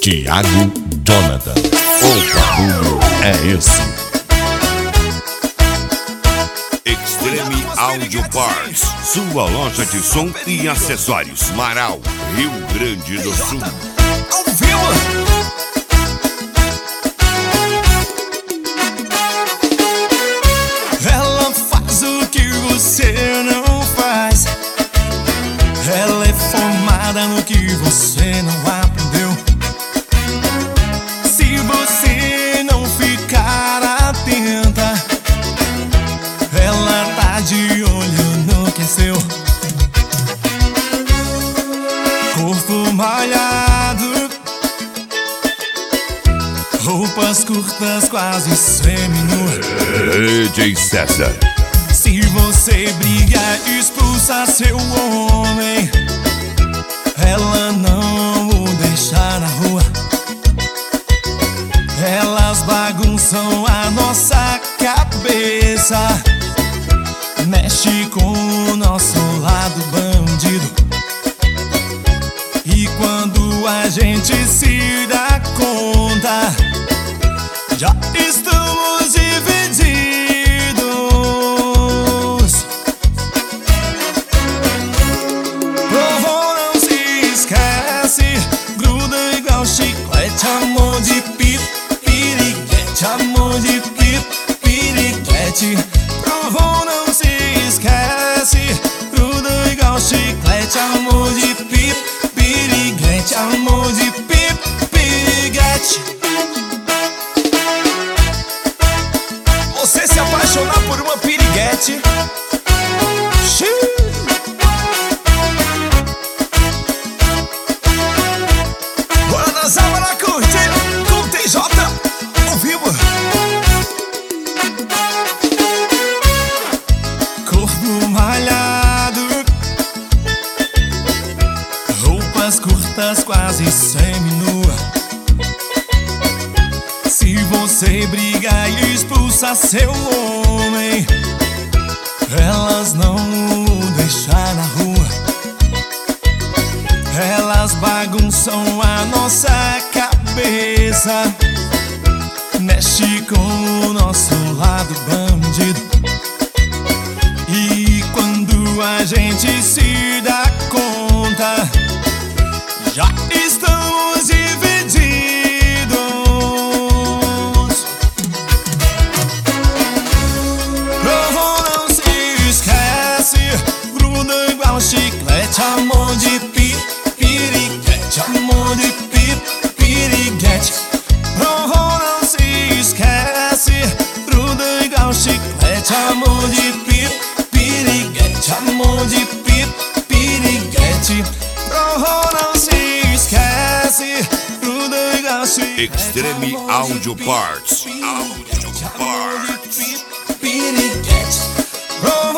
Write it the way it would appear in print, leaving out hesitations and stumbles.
Thiago Jonathan. O barulho é esse. Extreme Audio Parts, sua loja de som e acessórios. Marau, Rio Grande do Sul. Ao vivo! Ela faz o que você não faz. Ela é formada no que você não aprendeu. Se você não ficar atenta, ela tá de olho no que é seu. Corpo malhado, roupas curtas, quase semi-nua. DJ César. Se você briga, expulsa seu homem, ela não o deixa na rua. Elas bagunçam a nossa cabeça, mexe com o nosso lado bandido. E quando a gente se dá conta, já estamos divididos. Provou, não se esquece, gruda igual chiclete, amor de piriguete, amor de piriguete. Provou, não se esquece, gruda igual chiclete, amor de piriguete, amor de piriguete. Você se apaixonar por uma piriguete, bora dançar, bora curtir com o TJ ao vivo. Corpo malhado, roupas curtas, quase semi-nua. Se você briga e expulsa seu homem, elas não o deixam na rua. Elas bagunçam a nossa cabeça, mexe com o nosso lado bandido. E quando a gente se dá conta, já estamos divididos. Provou, não se esquece, gruda igual chiclete, amor de piriguete, amor de piriguete. Provou, não se esquece, gruda igual chiclete, amor de piriguete, amor de piriguete. Provou, não se esquece, gruda igual chiclete. Extreme Audio Parts. Audio Parts. Piriguete.